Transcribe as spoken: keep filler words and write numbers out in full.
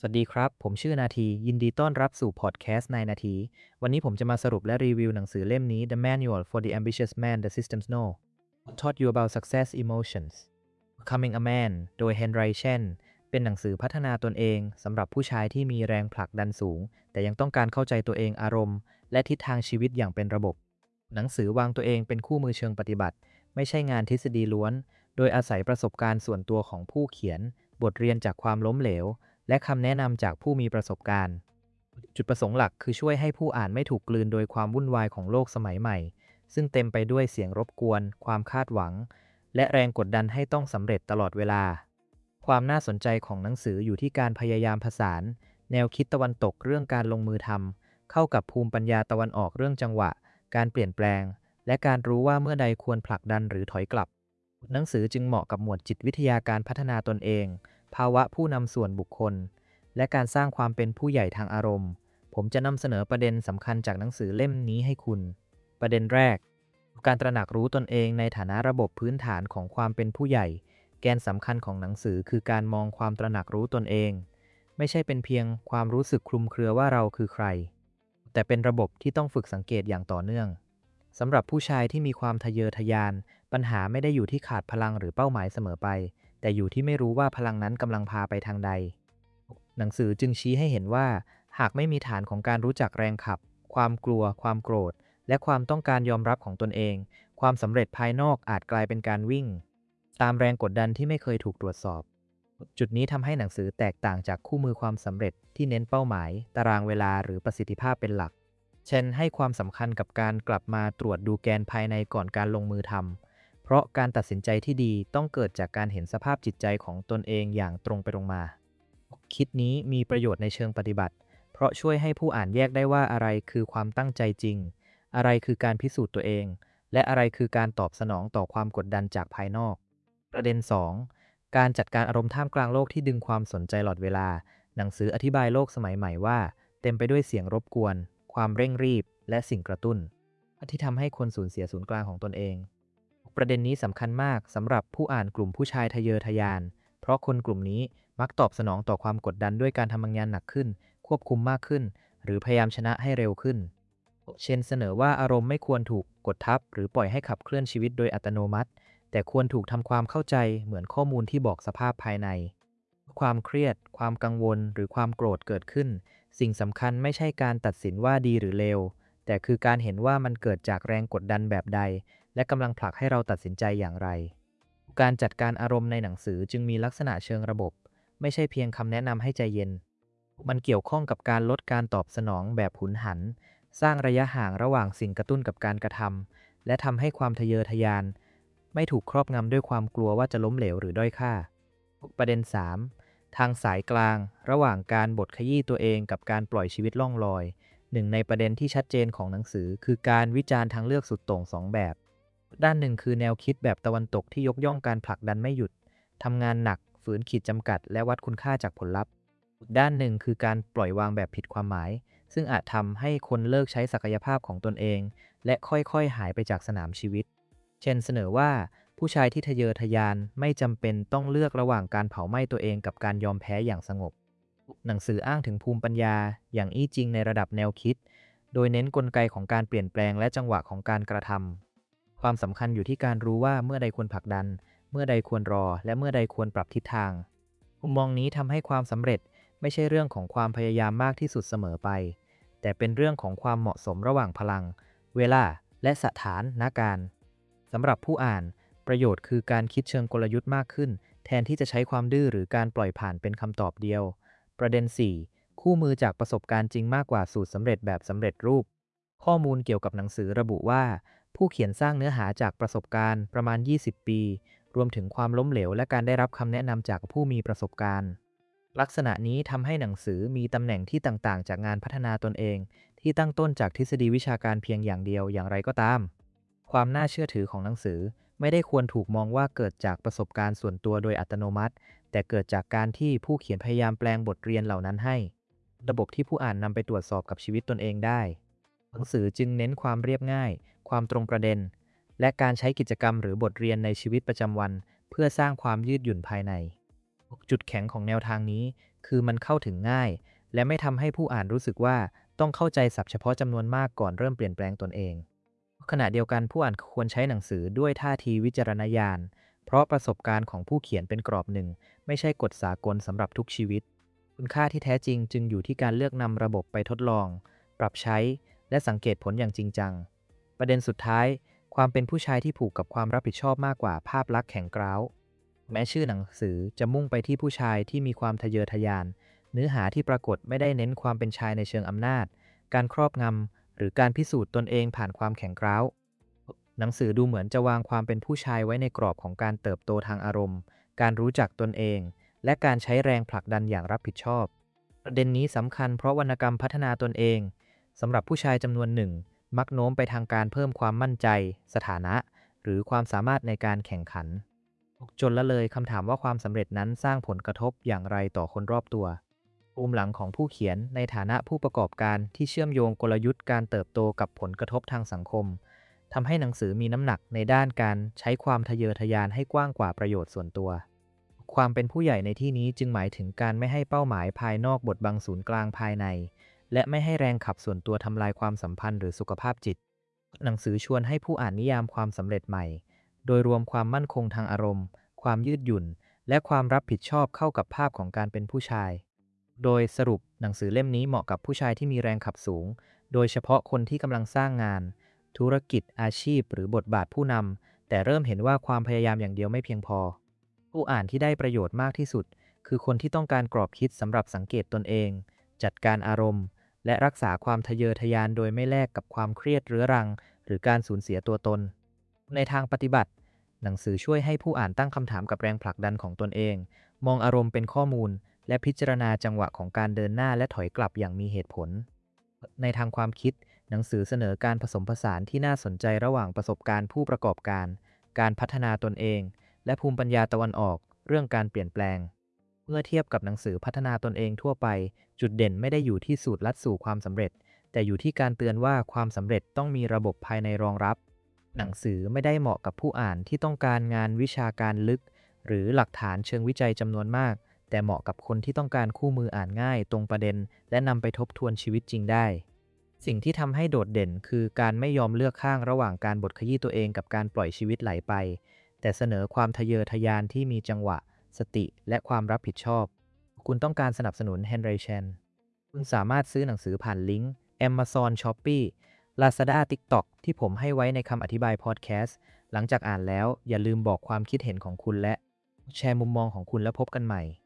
สวัสดีครับ ผมชื่อนาที ยินดีต้อนรับสู่พอดแคสต์นายนาที วันนี้ผมจะมาสรุปและรีวิวหนังสือเล่มนี้ The Manual for the Ambitious Man the Systems Know What Taught You About Success Emotions Becoming a Man โดย Henry Chen เป็นหนังสือพัฒนาตนเองสำหรับผู้ชายที่มีแรงผลักดันสูง แต่ยังต้องการเข้าใจตัวเองอารมณ์และทิศทางชีวิตอย่างเป็นระบบ หนังสือวางตัวเองเป็นคู่มือเชิงปฏิบัติ ไม่ใช่งานทฤษฎีล้วน โดยอาศัยประสบการณ์ส่วนตัวของผู้เขียน บทเรียนจากความล้มเหลว และคำแนะนำจากผู้มีประสบการณ์ จุดประสงค์หลักคือช่วยให้ผู้อ่านไม่ถูกกลืนโดยความวุ่นวายของโลกสมัยใหม่ ซึ่งเต็มไปด้วยเสียงรบกวน ความคาดหวัง และแรงกดดันให้ต้องสำเร็จตลอดเวลา ความน่าสนใจของหนังสืออยู่ที่การพยายามผสาน แนวคิดตะวันตกเรื่องการลงมือทำเข้ากับภูมิปัญญาตะวันออกเรื่องจังหวะ การเปลี่ยนแปลง และการรู้ว่าเมื่อใดควรผลักดันหรือถอยกลับ หนังสือจึงเหมาะกับหมวดจิตวิทยาการพัฒนาตนเอง ภาวะผู้นำส่วนบุคคล และการสร้างความเป็นผู้ใหญ่ทางอารมณ์ ผมจะนำเสนอประเด็นสำคัญจากหนังสือเล่มนี้ให้คุณ ประเด็นแรก การตระหนักรู้ตนเองในฐานะระบบพื้นฐานของความเป็นผู้ใหญ่ แกนสำคัญของหนังสือคือการมองความตระหนักรู้ตนเอง ไม่ใช่เป็นเพียงความรู้สึกคลุมเครือว่าเราคือใคร แต่เป็นระบบที่ต้องฝึกสังเกตอย่างต่อเนื่อง สำหรับผู้ชายที่มีความทะเยอทะยาน ปัญหาไม่ได้อยู่ที่ขาดพลังหรือเป้าหมายเสมอไป แต่อยู่ที่ไม่รู้ว่าพลังนั้นกำลังพาไปทางใด หนังสือจึงชี้ให้เห็นว่า หากไม่มีฐานของการรู้จักแรงขับ ความกลัว ความโกรธ และความต้องการยอมรับของตนเอง ความสำเร็จภายนอกอาจกลายเป็นการวิ่งตามแรงกดดันที่ไม่เคยถูกตรวจสอบ จุดนี้ทำให้หนังสือแตกต่างจากคู่มือความสำเร็จที่เน้นเป้าหมาย ตารางเวลาหรือประสิทธิภาพเป็นหลัก เช่นให้ความสำคัญกับการกลับมาตรวจดูแกนภายในก่อนการลงมือทำ เพราะการตัดสินใจที่ดีต้องเกิดจากการเห็นสภาพจิตใจของตนเองอย่างตรงไปตรงมา คิดนี้มีประโยชน์ในเชิงปฏิบัติ เพราะช่วยให้ผู้อ่านแยกได้ว่าอะไรคือความตั้งใจจริง อะไรคือการพิสูจน์ตัวเอง และอะไรคือการตอบสนองต่อความกดดันจากภายนอก ประเด็น สอง การจัดการอารมณ์ท่ามกลางโลกที่ดึงความสนใจตลอดเวลา หนังสืออธิบายโลกสมัยใหม่ว่า เต็มไปด้วยเสียงรบกวน ความเร่งรีบ และสิ่งกระตุ้น ที่ทำให้คนสูญเสียศูนย์กลางของตนเอง ประเด็นนี้สำคัญมากสำหรับผู้อ่านกลุ่มผู้ชายทะเยอทะยาน เพราะคนกลุ่มนี้มักตอบสนองต่อความกดดันด้วยการทำงานหนักขึ้น ควบคุมมากขึ้น หรือพยายามชนะให้เร็วขึ้น เช่นเสนอว่าอารมณ์ไม่ควรถูกกดทับหรือปล่อยให้ขับเคลื่อนชีวิตโดยอัตโนมัติ แต่ควรถูกทำความเข้าใจเหมือนข้อมูลที่บอกสภาพภายใน ความเครียด ความกังวล หรือความโกรธเกิดขึ้น สิ่งสำคัญไม่ใช่การตัดสินว่าดีหรือเลว แต่คือการเห็นว่ามันเกิดจากแรงกดดันแบบใด และกำลังผลักให้เราตัดสินใจอย่างไร การจัดการอารมณ์ในหนังสือจึงมีลักษณะเชิงระบบ ไม่ใช่เพียงคำแนะนำให้ใจเย็น มันเกี่ยวข้องกับการลดการตอบสนองแบบหุนหัน สร้างระยะห่างระหว่างสิ่งกระตุ้นกับการกระทำ และทำให้ความทะเยอทะยาน ไม่ถูกครอบงำด้วยความกลัวว่าจะล้มเหลวหรือด้อยค่า ประเด็น สาม ทางสายกลาง ระหว่างการบดขยี้ตัวเองกับการปล่อยชีวิตล่องลอย หนึ่งในประเด็นที่ชัดเจนของหนังสือคือการวิจารณ์ทางเลือกสุดโต่งสองแบบ ด้านหนึ่งคือแนวคิดแบบตะวันตกที่ยกย่องการผลักดันไม่หยุด ทำงานหนัก ฝืนขีดจำกัด และวัดคุณค่าจากผลลัพธ์ อีกด้านหนึ่งคือการปล่อยวางแบบผิดความหมาย ซึ่งอาจทำให้คนเลิกใช้ศักยภาพของตนเอง และค่อยๆหายไปจากสนามชีวิต เช่นเสนอว่าผู้ชายที่ทะเยอทะยานไม่จำเป็นต้องเลือกระหว่างการเผาไหม้ตัวเองกับการยอมแพ้อย่างสงบ หนังสืออ้างถึงภูมิปัญญาอย่างอี้จริงในระดับแนวคิด โดยเน้นกลไกของการเปลี่ยนแปลงและจังหวะของการกระทำ ความสำคัญอยู่ที่การรู้ว่าเมื่อใดควรผลักดัน เมื่อใดควรรอ และเมื่อใดควรปรับทิศทาง มุมมองนี้ทำให้ความสำเร็จไม่ใช่เรื่องของความพยายามมากที่สุดเสมอไป แต่เป็นเรื่องของความเหมาะสมระหว่างพลัง เวลา และสถานการณ์สำหรับผู้อ่าน ประโยชน์คือการคิดเชิงกลยุทธ์มากขึ้น แทนที่จะใช้ความดื้อหรือการปล่อยผ่านเป็นคำตอบเดียว ประเด็น สี่ คู่มือจากประสบการณ์จริงมากกว่าสูตรสำเร็จแบบสำเร็จรูป ข้อมูลเกี่ยวกับหนังสือระบุว่า ผู้เขียนสร้างเนื้อหาจากประสบการณ์ประมาณ ยี่สิบ ปี รวมถึงความล้มเหลวและการได้รับคำแนะนำจากผู้มีประสบการณ์ ลักษณะนี้ทำให้หนังสือมีตำแหน่งที่ต่างๆจากงานพัฒนาตนเอง ที่ตั้งต้นจากทฤษฎีวิชาการเพียงอย่างเดียวอย่างไรก็ตาม ความน่าเชื่อถือของหนังสือไม่ได้ควรถูกมองว่าเกิดจากประสบการณ์ส่วนตัวโดยอัตโนมัติ แต่เกิดจากการที่ผู้เขียนพยายามแปลงบทเรียนเหล่านั้นให้ ระบบที่ผู้อ่านนำไปตรวจสอบกับชีวิตตนเองได้ หนังสือจึงเน้นความเรียบง่าย ความตรงประเด็น และการใช้กิจกรรมหรือบทเรียนในชีวิตประจำวัน เพื่อสร้างความยืดหยุ่นภายใน จุดแข็งของแนวทางนี้คือมันเข้าถึงง่ายและไม่ทำให้ผู้อ่านรู้สึกว่าต้องเข้าใจศัพท์เฉพาะจำนวนมากก่อนเริ่มเปลี่ยนแปลงตนเองขณะเดียวกันผู้อ่านควรใช้หนังสือด้วยท่าทีวิจารณญาณเพราะประสบการณ์ของผู้เขียนเป็นกรอบหนึ่งไม่ใช่กฎสากลสำหรับทุกชีวิตคุณค่าที่แท้จริงจึงอยู่ที่การเลือกนำระบบไปทดลองปรับใช้และสังเกตผลอย่างจริงจังประเด็นสุดท้ายความเป็นผู้ชายที่ผูกกับความรับผิดชอบมากกว่าภาพลักษณ์แข็งกร้าวแม้ชื่อหนังสือจะมุ่งไปที่ผู้ชายที่มีความทะเยอทะยานเนื้อหาที่ปรากฏไม่ได้เน้นความเป็นชายในเชิงอำนาจการครอบงำหรือการพิสูจน์ตนเองผ่านความแข็งกร้าวหนังสือดูเหมือนจะวางความเป็นผู้ชายไว้ในกรอบของการเติบโตทางอารมณ์การรู้จักตนเองและการใช้แรงผลักดันอย่างรับผิดชอบประเด็นนี้สำคัญเพราะวรรณกรรมพัฒนาตนเองสำหรับผู้ชายจำนวนหนึ่งมักโน้มไปทางการเพิ่มความมั่นใจสถานะหรือความสามารถในการแข่งขันจนละเลยคำถามว่าความสำเร็จนั้นสร้างผลกระทบอย่างไรต่อคนรอบตัวภูมิหลังของผู้เขียนในฐานะผู้ประกอบการที่เชื่อมโยงกลยุทธ์การเติบโตกับผลกระทบทางสังคมทำให้หนังสือมีน้ำหนักในด้านการใช้ความทะเยอทะยานให้กว้างกว่าประโยชน์ส่วนตัวความเป็นผู้ใหญ่ในที่นี้จึงหมายถึงการไม่ให้เป้าหมายภายนอกบทบังศูนย์กลางภายในและไม่ให้แรงขับส่วนตัวทำลายความสัมพันธ์หรือสุขภาพจิตหนังสือชวนให้ผู้อ่านนิยามความสำเร็จใหม่โดยรวมความมั่นคงทางอารมณ์ความยืดหยุ่นและความรับผิดชอบเข้ากับภาพของการเป็นผู้ชายโดยสรุปหนังสือเล่มนี้เหมาะกับผู้ชายที่มีแรงขับสูงโดยเฉพาะคนที่กำลังสร้างงานธุรกิจอาชีพหรือบทบาทผู้นำแต่เริ่มเห็นว่าความพยายามอย่างเดียวไม่เพียงพอผู้อ่านที่ได้ประโยชน์มากที่สุดคือคนที่ต้องการกรอบคิดสำหรับสังเกตตนเองจัดการอารมณ์และรักษาความทะเยอทะยานโดยไม่แลกกับความเครียดเรื้อรังหรือการสูญเสียตัวตนในทางปฏิบัติหนังสือช่วยให้ผู้อ่านตั้งคำถามกับแรงผลักดันของตนเองมองอารมณ์เป็นข้อมูลและพิจารณาจังหวะของการเดินหน้าและถอยกลับอย่างมีเหตุผลในทางความคิดหนังสือเสนอการผสมผสานที่น่าสนใจระหว่างประสบการณ์ผู้ประกอบการการพัฒนาตนเองและภูมิปัญญาตะวันออกเรื่องการเปลี่ยนแปลงเมื่อเทียบกับหนังสือพัฒนาตนเองทั่วไปจุดเด่นไม่ได้อยู่ที่สูตรลัดสู่ความสำเร็จแต่อยู่ที่การเตือนว่าความสำเร็จต้องมีระบบภายในรองรับหนังสือไม่ได้เหมาะกับผู้อ่านที่ต้องการงานวิชาการลึกหรือหลักฐานเชิงวิจัยจำนวนมากแต่เหมาะกับคนที่ต้องการคู่มืออ่านง่ายตรงประเด็นและนำไปทบทวนชีวิตจริงได้สิ่งที่ทำให้โดดเด่นคือการไม่ยอมเลือกข้างระหว่างการบดขยี้ตัวเองกับการปล่อยชีวิตไหลไปแต่เสนอความทะเยอทะยานที่มีจังหวะสติและความรับผิดชอบคุณต้องการสนับสนุน Henry Chan คุณสามารถซื้อหนังสือผ่านลิงก์ Amazon Shopee Lazada TikTok ที่ผมให้ไว้ในคำอธิบายพอดแคสต์หลังจากอ่านแล้วอย่าลืมบอกความคิดเห็นของคุณและแชร์มุมมองของคุณแล้วพบกันใหม่